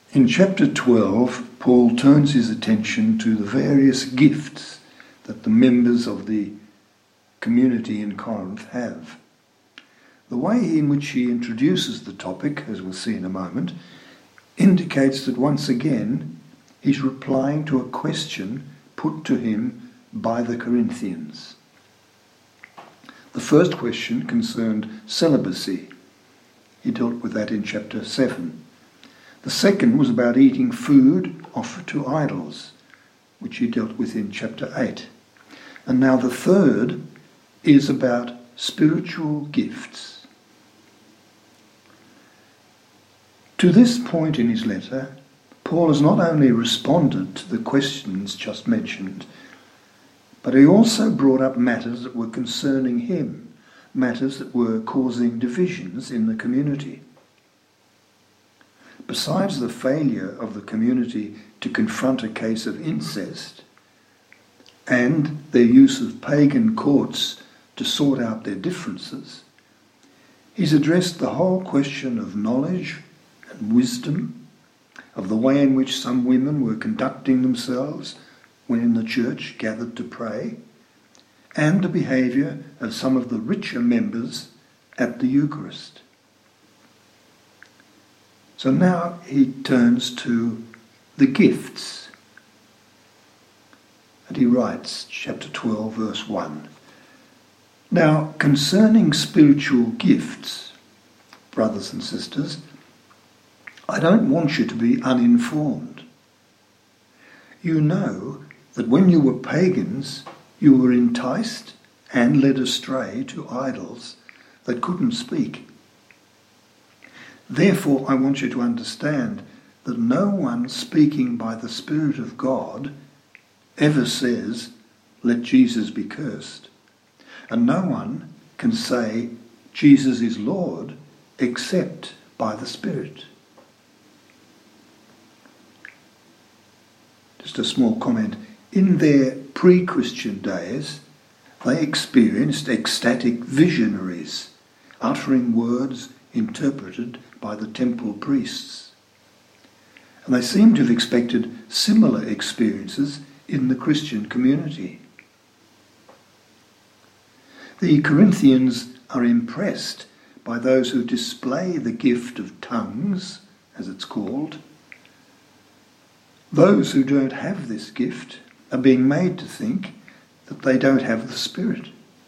In chapter 12, Paul turns his attention to the various gifts that the members of the community in Corinth have. The way in which he introduces the topic, as we'll see in a moment, indicates that once again he's replying to a question put to him by the Corinthians. The first question concerned celibacy. He dealt with that in chapter 7. The second was about eating food offered to idols, which he dealt with in chapter 8. And now the third is about spiritual gifts. To this point in his letter, Paul has not only responded to the questions just mentioned, but he also brought up matters that were concerning him, matters that were causing divisions in the community. Besides the failure of the community to confront a case of incest and their use of pagan courts to sort out their differences, he's addressed the whole question of knowledge and wisdom, of the way in which some women were conducting themselves when in the church gathered to pray, and the behaviour of some of the richer members at the Eucharist. So now he turns to the gifts. And he writes, chapter 12, verse 1. Now, concerning spiritual gifts, brothers and sisters, I don't want you to be uninformed. You know that when you were pagans, you were enticed and led astray to idols that couldn't speak. Therefore, I want you to understand that no one speaking by the Spirit of God ever says, "Let Jesus be cursed." And no one can say, "Jesus is Lord," except by the Spirit. Just a small comment. In their pre-Christian days, they experienced ecstatic visionaries, uttering words interpreted by the temple priests. And they seem to have expected similar experiences in the Christian community. The Corinthians are impressed by those who display the gift of tongues, as it's called. Those who don't have this gift are being made to think that they don't have the Spirit.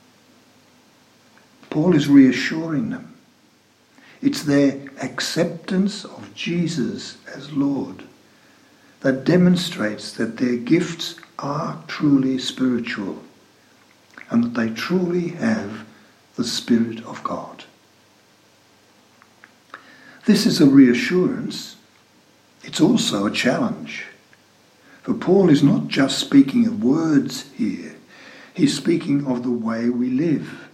Paul is reassuring them. It's their acceptance of Jesus as Lord that demonstrates that their gifts are truly spiritual and that they truly have the Spirit of God. This is a reassurance. It's also a challenge. For Paul is not just speaking of words here. He's speaking of the way we live.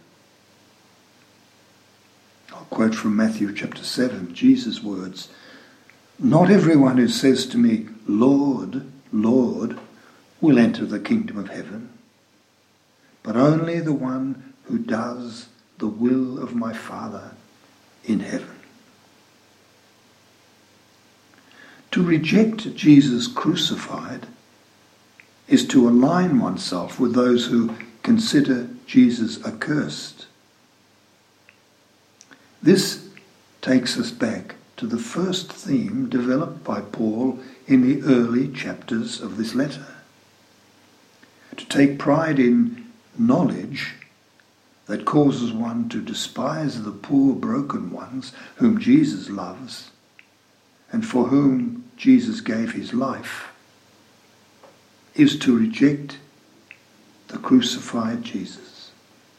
I'll quote from Matthew chapter 7, Jesus' words. "Not everyone who says to me, 'Lord, Lord,' will enter the kingdom of heaven, but only the one who does the will of my Father in heaven." To reject Jesus crucified is to align oneself with those who consider Jesus accursed. This takes us back to the first theme developed by Paul in the early chapters of this letter. To take pride in knowledge that causes one to despise the poor broken ones whom Jesus loves and for whom Jesus gave his life, is to reject the crucified Jesus.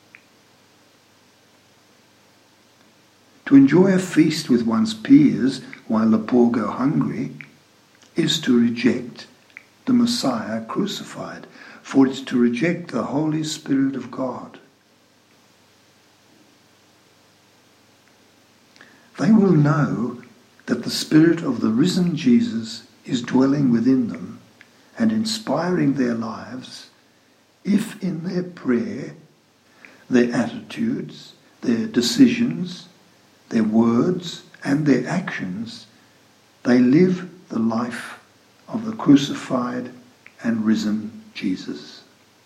To enjoy a feast with one's peers while the poor go hungry is to reject the Messiah crucified, for it's to reject the Holy Spirit of God. They will know that the Spirit of the risen Jesus is dwelling within them and inspiring their lives if in their prayer, their attitudes, their decisions, their words and their actions, they live the life of the crucified and risen Jesus.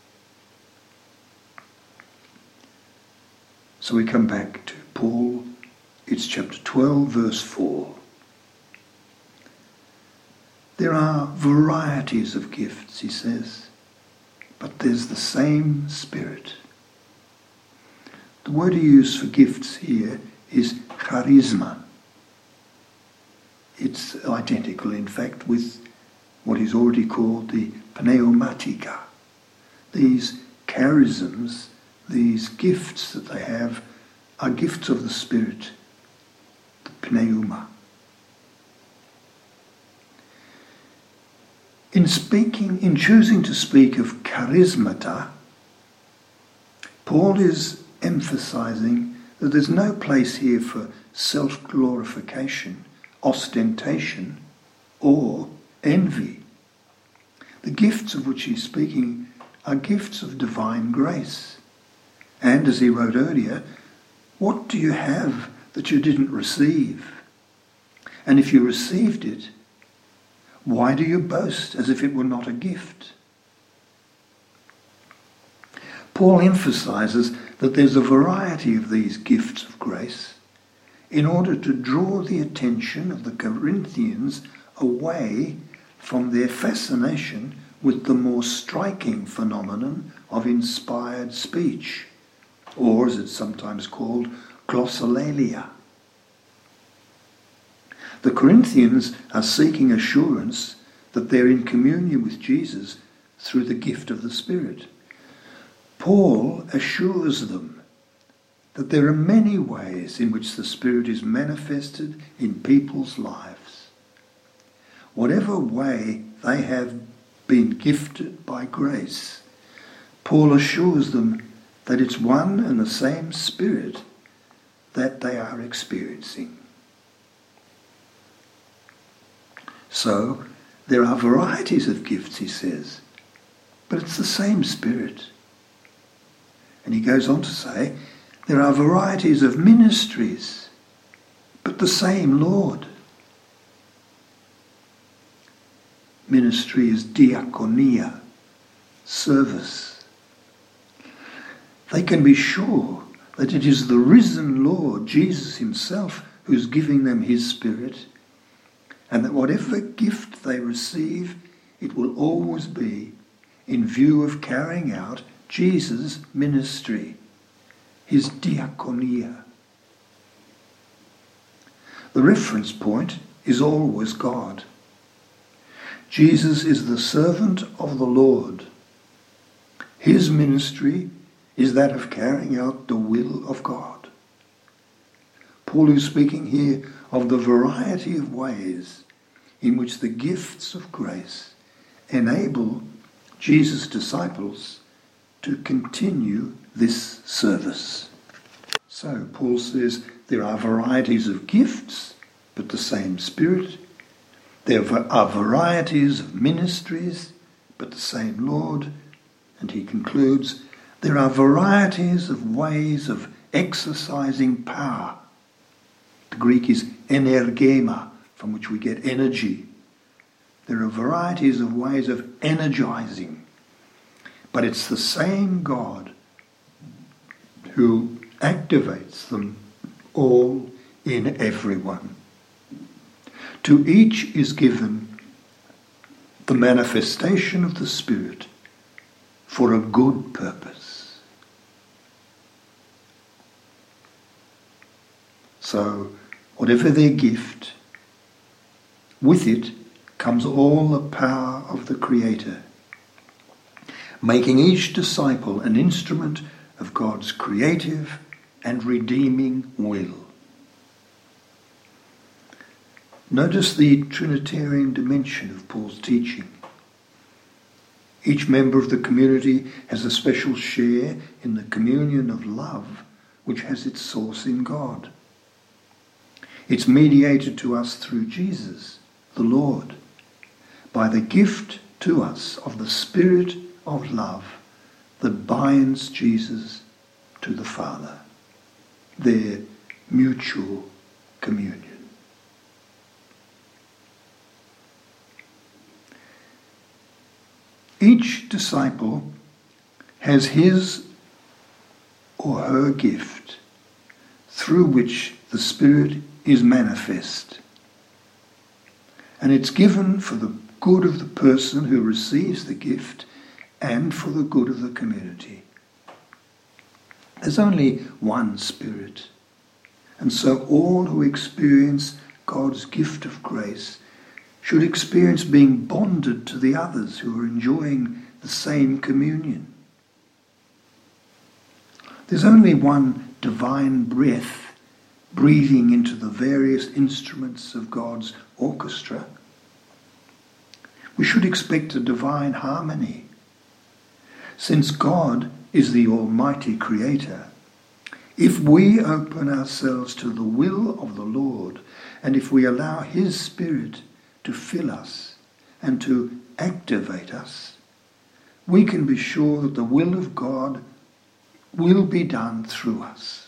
So we come back to Paul. It's chapter 12, verse 4. There are varieties of gifts, he says, but there's the same Spirit. The word he used for gifts here is charisma. It's identical, in fact, with what is already called the pneumatica. These charisms, these gifts that they have, are gifts of the Spirit, the pneuma. In choosing to speak of charismata, Paul is emphasizing that there's no place here for self-glorification, ostentation, or envy. The gifts of which he's speaking are gifts of divine grace. And as he wrote earlier, what do you have that you didn't receive? And if you received it, why do you boast as if it were not a gift? Paul emphasizes that there's a variety of these gifts of grace in order to draw the attention of the Corinthians away from their fascination with the more striking phenomenon of inspired speech, or as it's sometimes called, glossolalia. The Corinthians are seeking assurance that they're in communion with Jesus through the gift of the Spirit. Paul assures them that there are many ways in which the Spirit is manifested in people's lives. Whatever way they have been gifted by grace, Paul assures them that it's one and the same Spirit that they are experiencing. So, there are varieties of gifts, he says, but it's the same Spirit. And he goes on to say, there are varieties of ministries, but the same Lord. Ministry is diakonia, service. They can be sure that it is the risen Lord, Jesus himself, who's giving them his Spirit, and that whatever gift they receive, it will always be in view of carrying out Jesus' ministry, his diakonia. The reference point is always God. Jesus is the servant of the Lord. His ministry is that of carrying out the will of God. Paul is speaking here of the variety of ways in which the gifts of grace enable Jesus' disciples to continue this service. So Paul says there are varieties of gifts, but the same Spirit. There are varieties of ministries, but the same Lord. And he concludes, there are varieties of ways of exercising power. The Greek is energema, from which we get energy. There are varieties of ways of energizing. But it's the same God who activates them all in everyone. To each is given the manifestation of the Spirit for a good purpose. So, whatever their gift, with it comes all the power of the Creator, making each disciple an instrument of God's creative and redeeming will. Notice the Trinitarian dimension of Paul's teaching. Each member of the community has a special share in the communion of love which has its source in God. It's mediated to us through Jesus, the Lord, by the gift to us of the Spirit of love that binds Jesus to the Father, their mutual communion. Each disciple has his or her gift through which the Spirit is manifest. And it's given for the good of the person who receives the gift and for the good of the community. There's only one Spirit. And so all who experience God's gift of grace should experience being bonded to the others who are enjoying the same communion. There's only one divine breath breathing into the various instruments of God's orchestra. We should expect a divine harmony. Since God is the Almighty Creator, if we open ourselves to the will of the Lord, and if we allow His Spirit to fill us and to activate us, we can be sure that the will of God will be done through us.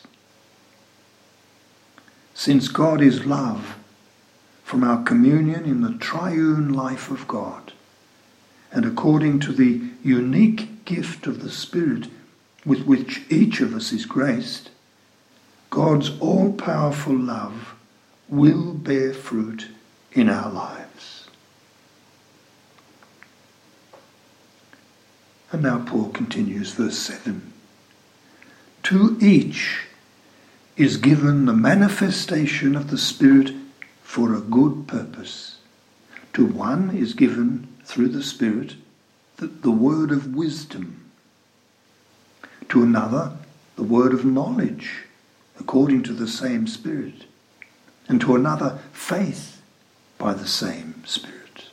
Since God is love, from our communion in the triune life of God, and according to the unique gift of the Spirit with which each of us is graced, God's all-powerful love will bear fruit in our lives. And now Paul continues, verse 7. To each is given the manifestation of the Spirit for a good purpose. To one is given through the Spirit the word of wisdom. To another, the word of knowledge, according to the same Spirit. And to another, faith by the same Spirit.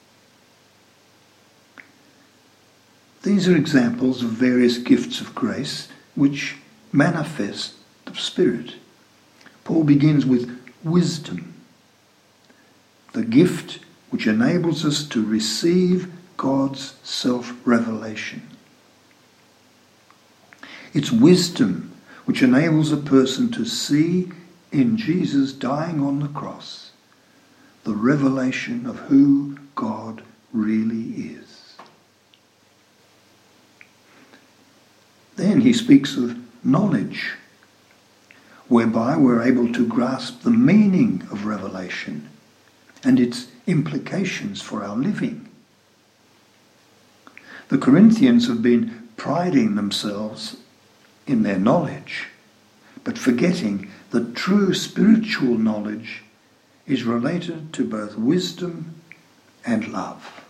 These are examples of various gifts of grace which manifest the Spirit. Paul begins with wisdom, the gift which enables us to receive God's self-revelation. It's wisdom which enables a person to see in Jesus dying on the cross the revelation of who God really is. Then he speaks of knowledge, whereby we're able to grasp the meaning of revelation and its implications for our living. The Corinthians have been priding themselves in their knowledge, but forgetting that true spiritual knowledge is related to both wisdom and love.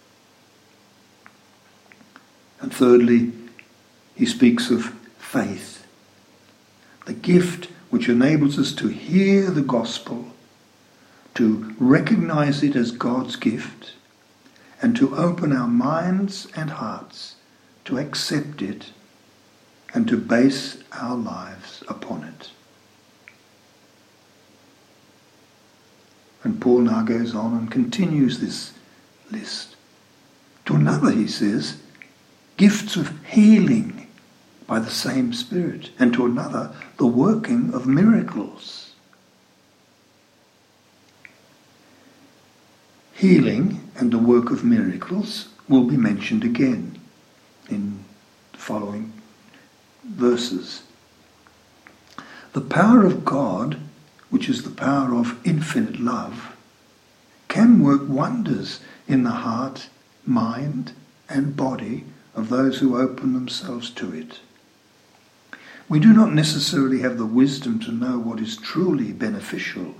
And thirdly, he speaks of faith, the gift which enables us to hear the gospel, to recognize it as God's gift, and to open our minds and hearts to accept it and to base our lives upon it. And Paul now goes on and continues this list. To another, he says, gifts of healing by the same Spirit, and to another, the working of miracles. Healing and the work of miracles will be mentioned again in the following verses. The power of God, which is the power of infinite love, can work wonders in the heart, mind, and body of those who open themselves to it. We do not necessarily have the wisdom to know what is truly beneficial.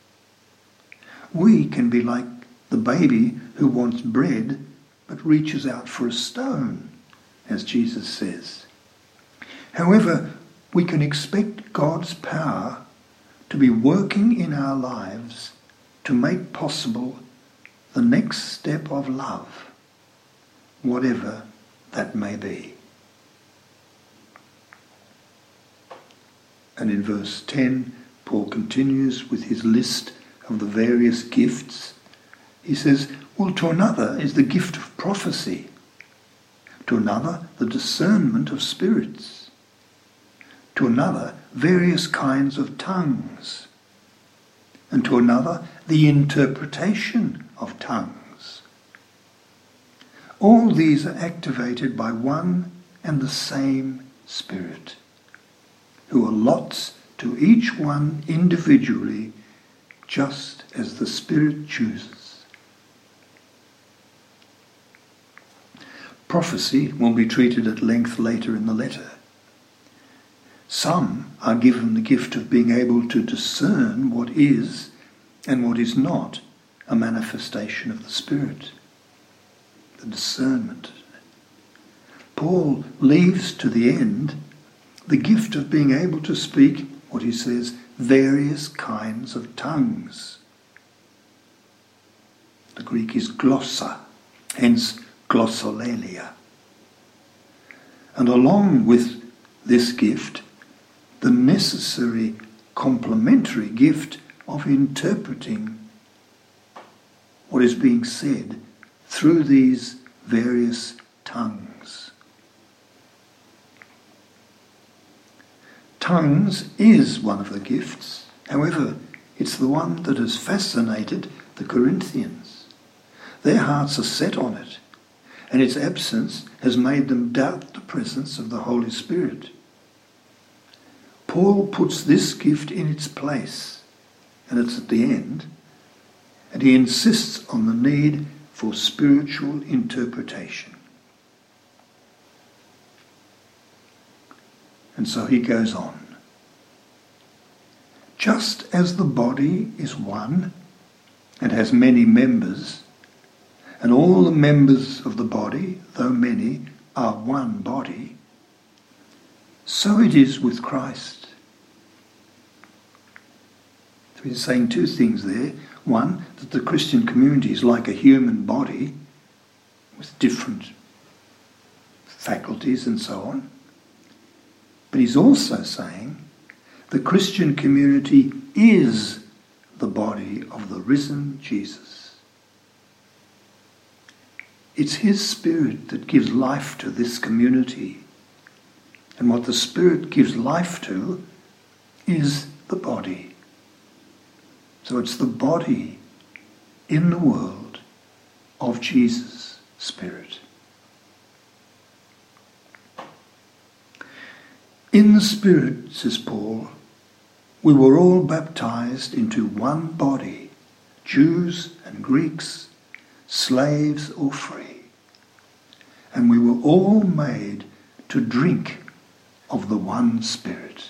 We can be like the baby who wants bread but reaches out for a stone, as Jesus says. However, we can expect God's power to be working in our lives to make possible the next step of love, whatever that may be. And in verse 10, Paul continues with his list of the various gifts. He says, well, to another is the gift of prophecy, to another the discernment of spirits, to another various kinds of tongues, and to another the interpretation of tongues. All these are activated by one and the same Spirit, who allots to each one individually just as the Spirit chooses. Prophecy will be treated at length later in the letter. Some are given the gift of being able to discern what is and what is not a manifestation of the Spirit. The discernment. Paul leaves to the end the gift of being able to speak, what he says, various kinds of tongues. The Greek is glossa, hence glossolalia. And along with this gift, the necessary complementary gift of interpreting what is being said through these various tongues. Tongues is one of the gifts. However, it's the one that has fascinated the Corinthians. Their hearts are set on it, and its absence has made them doubt the presence of the Holy Spirit. Paul puts this gift in its place, and it's at the end, and he insists on the need for spiritual interpretation. And so he goes on. Just as the body is one and has many members, and all the members of the body, though many, are one body, so it is with Christ. So he's saying two things there. One, that the Christian community is like a human body with different faculties and so on. But he's also saying the Christian community is the body of the risen Jesus. It's his Spirit that gives life to this community. And what the Spirit gives life to is the body. So it's the body in the world of Jesus' Spirit. In the Spirit, says Paul, we were all baptized into one body, Jews and Greeks, slaves or free, and we were all made to drink of the one Spirit.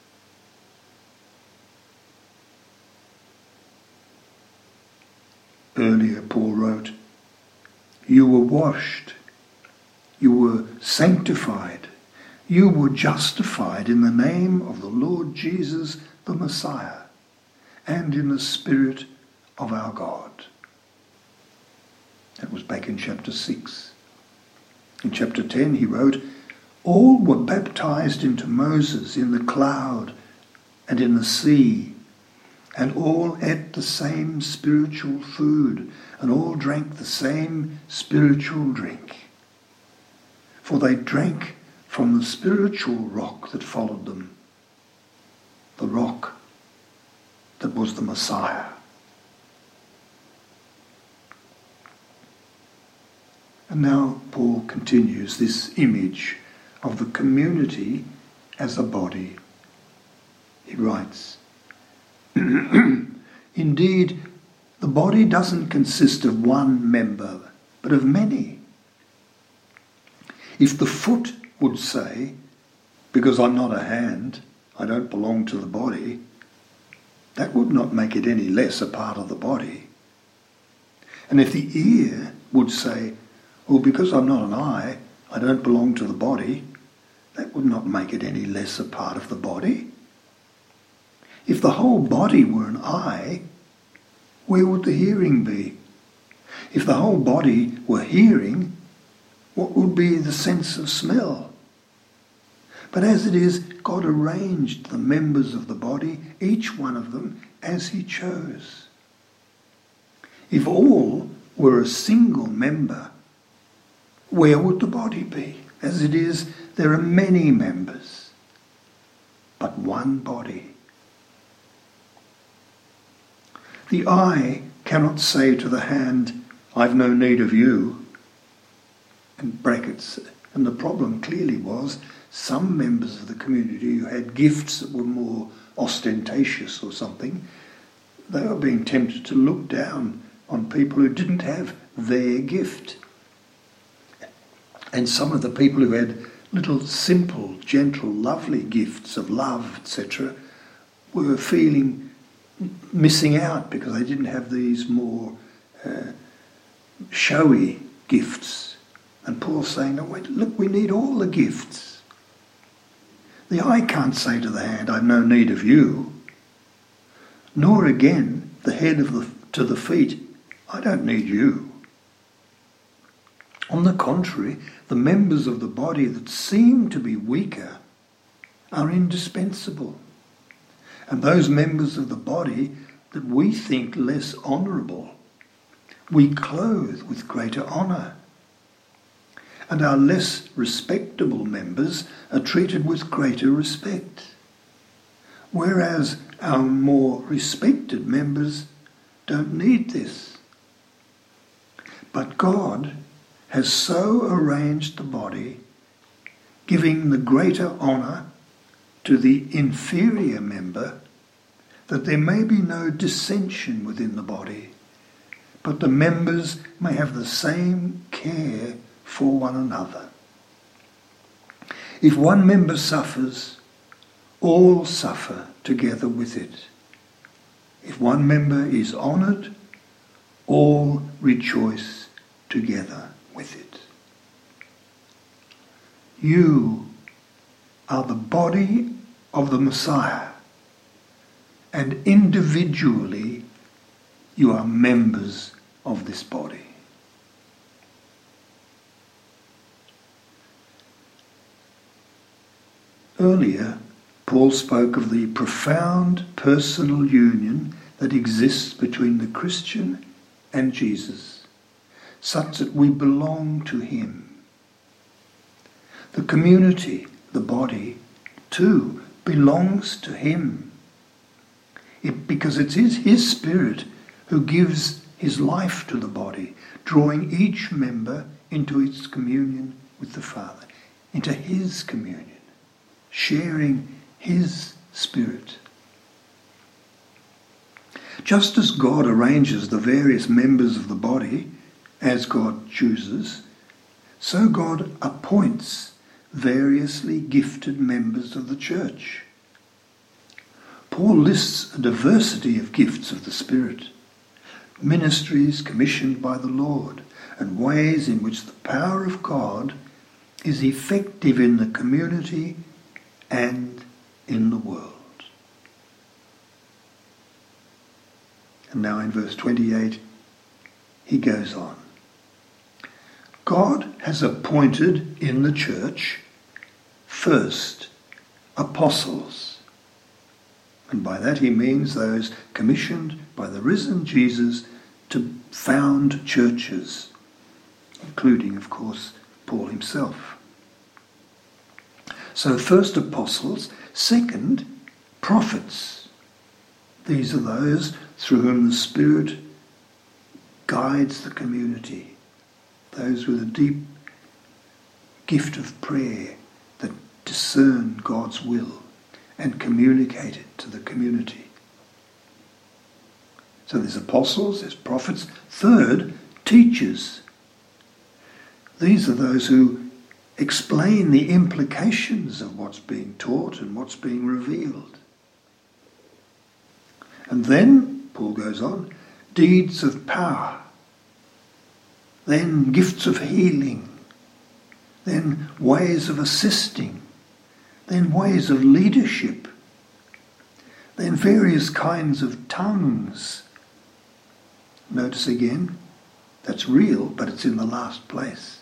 Earlier Paul wrote, you were washed, you were sanctified, you were justified in the name of the Lord Jesus the Messiah and in the Spirit of our God. That was back in chapter 6. In chapter 10 he wrote, all were baptized into Moses in the cloud and in the sea, and all ate the same spiritual food, and all drank the same spiritual drink. For they drank from the spiritual rock that followed them, the rock that was the Messiah. And now Paul continues this image of the community as a body. He writes, indeed, the body doesn't consist of one member, but of many. If the foot would say, because I'm not a hand, I don't belong to the body, that would not make it any less a part of the body. And if the ear would say, well, because I'm not an eye, I don't belong to the body, that would not make it any less a part of the body. If the whole body were an eye, where would the hearing be? If the whole body were hearing, what would be the sense of smell? But as it is, God arranged the members of the body, each one of them, as he chose. If all were a single member, where would the body be? As it is, there are many members, but one body. The eye cannot say to the hand, I've no need of you, in brackets. And the problem clearly was some members of the community who had gifts that were more ostentatious or something, they were being tempted to look down on people who didn't have their gift. And some of the people who had little simple, gentle, lovely gifts of love, etc., were feeling missing out because they didn't have these more showy gifts. And Paul's saying, no, wait, look, we need all the gifts. The eye can't say to the hand, I've no need of you. Nor again the head to the feet, I don't need you. On the contrary, the members of the body that seem to be weaker are indispensable. And those members of the body that we think less honourable, we clothe with greater honour. And our less respectable members are treated with greater respect. Whereas our more respected members don't need this. But God has so arranged the body, giving the greater honour to the inferior member, that there may be no dissension within the body, but the members may have the same care for one another. If one member suffers, all suffer together with it. If one member is honoured, all rejoice together with it. You are the body of the Messiah, and individually you are members of this body. Earlier, Paul spoke of the profound personal union that exists between the Christian and Jesus, such that we belong to him. The community, the body, too, belongs to him. Because it is his Spirit who gives his life to the body, drawing each member into its communion with the Father, into his communion, sharing his Spirit. Just as God arranges the various members of the body as God chooses, so God appoints variously gifted members of the church. Paul lists a diversity of gifts of the Spirit, ministries commissioned by the Lord, and ways in which the power of God is effective in the community and in the world. And now in verse 28, he goes on. God has appointed in the church first apostles. And by that he means those commissioned by the risen Jesus to found churches, including, of course, Paul himself. So first apostles, second prophets. These are those through whom the Spirit guides the community, those with a deep gift of prayer that discern God's will and communicate it to the community. So there's apostles, there's prophets. Third, teachers. These are those who explain the implications of what's being taught and what's being revealed. And then, Paul goes on, deeds of power, then gifts of healing, then ways of assisting, then ways of leadership, then various kinds of tongues. Notice again, that's real, but it's in the last place.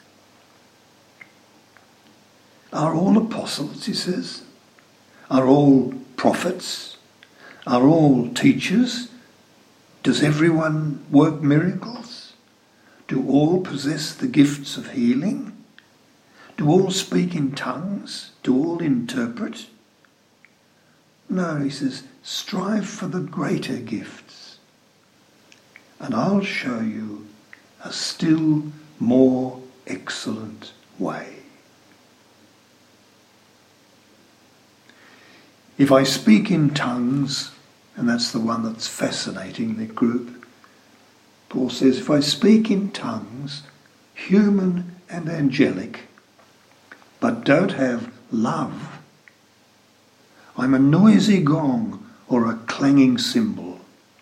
Are all apostles, he says? Are all prophets? Are all teachers? Does everyone work miracles? Do all possess the gifts of healing? Do all speak in tongues? Do all interpret? No, he says, strive for the greater gifts. And I'll show you a still more excellent way. If I speak in tongues, and that's the one that's fascinating, the group, Paul says, if I speak in tongues, human and angelic, but don't have love, I'm a noisy gong or a clanging cymbal.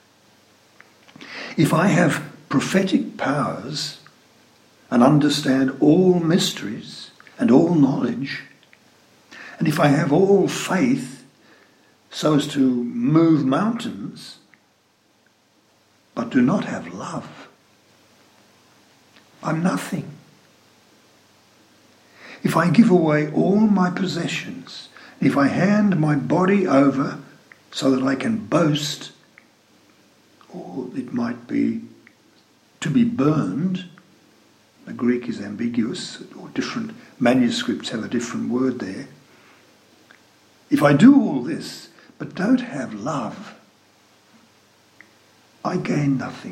If I have prophetic powers and understand all mysteries and all knowledge, and if I have all faith so as to move mountains, but do not have love, I'm nothing. If I give away all my possessions, if I hand my body over so that I can boast, or it might be to be burned, the Greek is ambiguous, or different manuscripts have a different word there. If I do all this but don't have love, I gain nothing.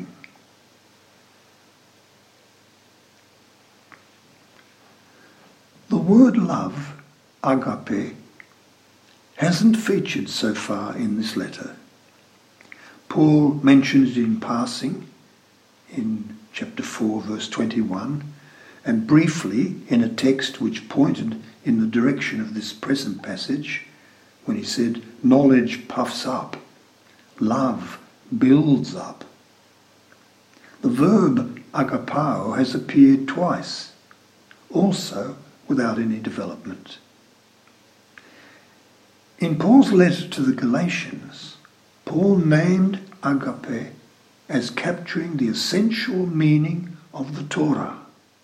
The word love, agape, hasn't featured so far in this letter. Paul mentions it in passing in chapter 4, verse 21, and briefly in a text which pointed in the direction of this present passage, when he said, knowledge puffs up, love builds up. The verb agapao has appeared twice, also without any development. In Paul's letter to the Galatians, Paul named agape as capturing the essential meaning of the Torah.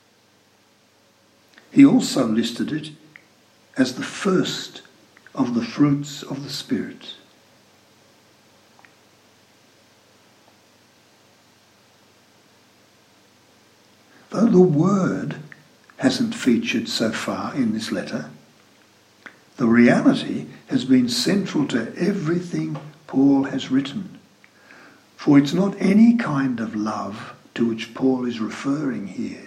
He also listed it as the first of the fruits of the Spirit. Though the word hasn't featured so far in this letter, the reality has been central to everything Paul has written. For it's not any kind of love to which Paul is referring here.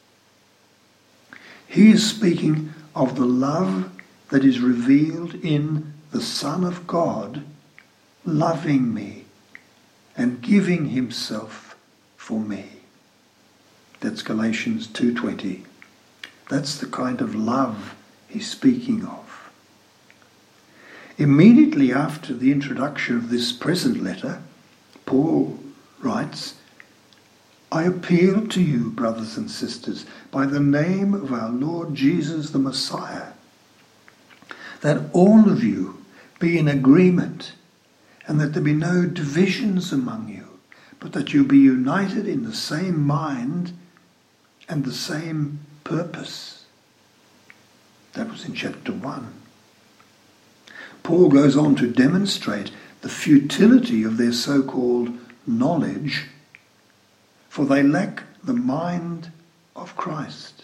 He is speaking of the love that is revealed in the Son of God loving me and giving himself for me. That's Galatians 2:20. That's the kind of love he's speaking of. Immediately after the introduction of this present letter, Paul writes, I appeal to you, brothers and sisters, by the name of our Lord Jesus the Messiah, that all of you be in agreement, and that there be no divisions among you, but that you be united in the same mind and the same purpose. That was in chapter 1. Paul goes on to demonstrate the futility of their so-called knowledge, for they lack the mind of Christ.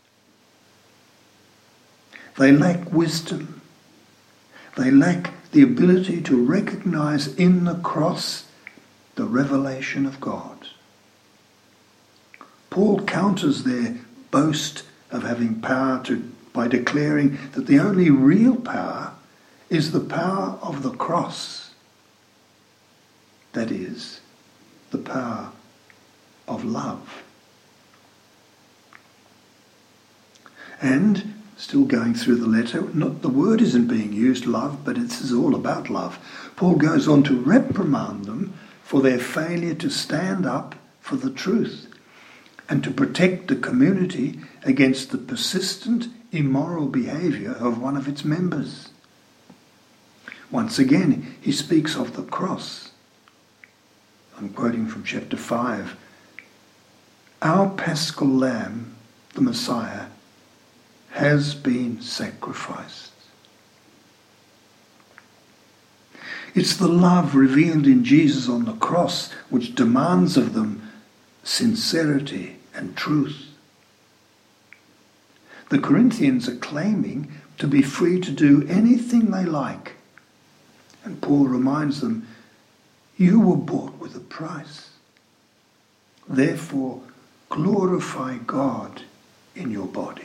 They lack wisdom. They lack the ability to recognize in the cross the revelation of God. Paul counters their boast of having power by declaring that the only real power is the power of the cross. That is, the power of love. And, still going through the letter, not the word isn't being used, love, but this is all about love. Paul goes on to reprimand them for their failure to stand up for the truth and to protect the community against the persistent immoral behaviour of one of its members. Once again, he speaks of the cross. I'm quoting from chapter 5. Our paschal lamb, the Messiah, has been sacrificed. It's the love revealed in Jesus on the cross which demands of them sincerity and truth. The Corinthians are claiming to be free to do anything they like. And Paul reminds them, you were bought with a price. Therefore, glorify God in your body.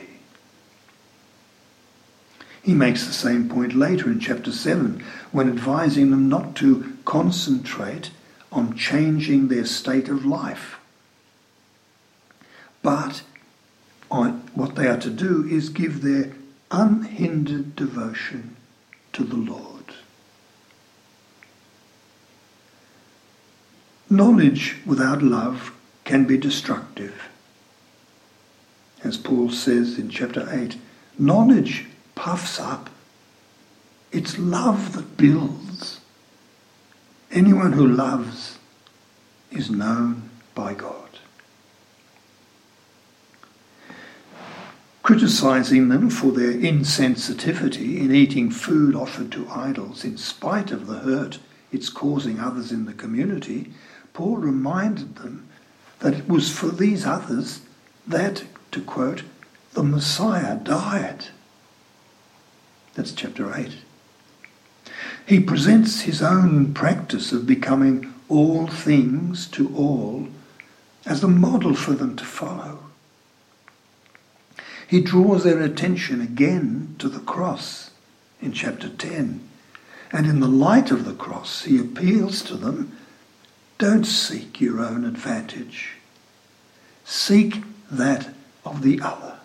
He makes the same point later in chapter 7 when advising them not to concentrate on changing their state of life, but what they are to do is give their unhindered devotion to the Lord. Knowledge without love can be destructive. As Paul says in chapter 8, knowledge puffs up. It's love that builds. Anyone who loves is known by God. Criticizing them for their insensitivity in eating food offered to idols in spite of the hurt it's causing others in the community, Paul reminded them that it was for these others that, to quote, the Messiah died. That's chapter 8. He presents his own practice of becoming all things to all as a model for them to follow. He draws their attention again to the cross in chapter 10. And in the light of the cross, he appeals to them, don't seek your own advantage. Seek that of the other.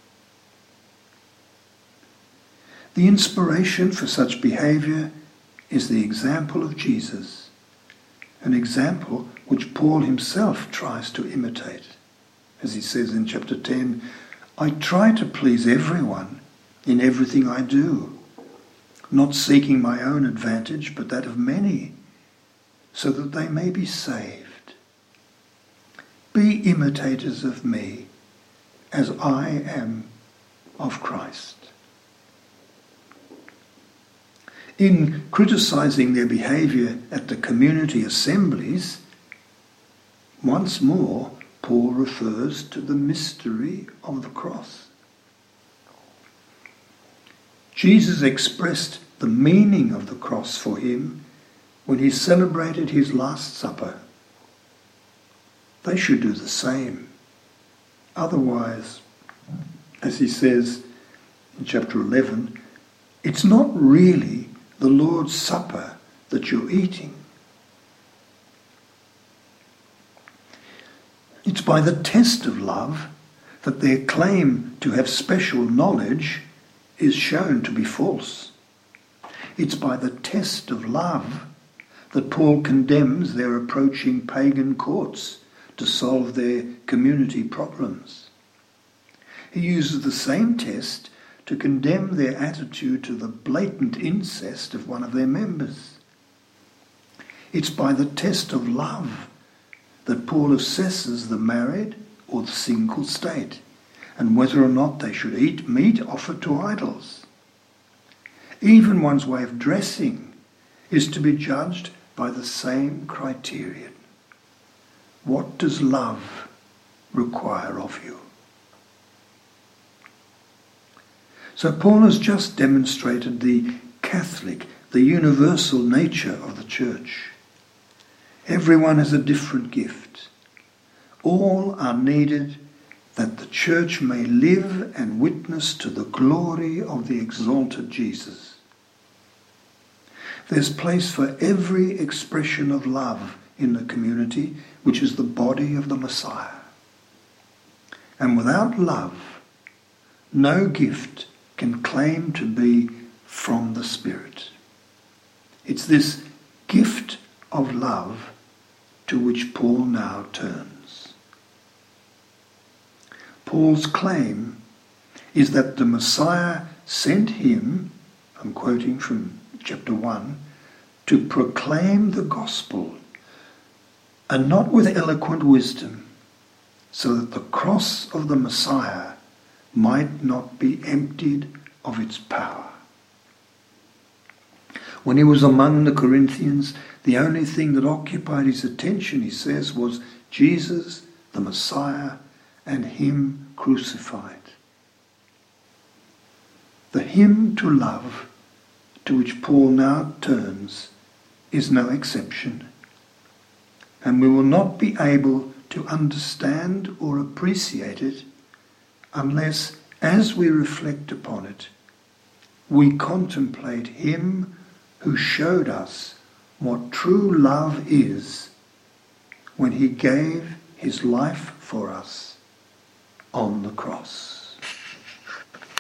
The inspiration for such behaviour is the example of Jesus, an example which Paul himself tries to imitate. As he says in chapter 10, I try to please everyone in everything I do, not seeking my own advantage, but that of many, so that they may be saved. Be imitators of me, as I am of Christ. In criticizing their behaviour at the community assemblies, once more Paul refers to the mystery of the cross. Jesus expressed the meaning of the cross for him when he celebrated his Last Supper. They should do the same. Otherwise, as he says in chapter 11, it's not really the Lord's Supper that you're eating. It's by the test of love that their claim to have special knowledge is shown to be false. It's by the test of love that Paul condemns their approaching pagan courts to solve their community problems. He uses the same test to condemn their attitude to the blatant incest of one of their members. It's by the test of love that Paul assesses the married or the single state and whether or not they should eat meat offered to idols. Even one's way of dressing is to be judged by the same criterion. What does love require of you? So Paul has just demonstrated the Catholic, the universal nature of the church. Everyone has a different gift. All are needed that the church may live and witness to the glory of the exalted Jesus. There's place for every expression of love in the community, which is the body of the Messiah. And without love, no gift can claim to be from the Spirit. It's this gift of love to which Paul now turns. Paul's claim is that the Messiah sent him, I'm quoting from chapter 1, to proclaim the gospel, and not with eloquent wisdom, so that the cross of the Messiah might not be emptied of its power. When he was among the Corinthians, the only thing that occupied his attention, he says, was Jesus, the Messiah, and him crucified. The hymn to love, to which Paul now turns, is no exception. And we will not be able to understand or appreciate it unless, as we reflect upon it, we contemplate him who showed us what true love is when he gave his life for us on the cross.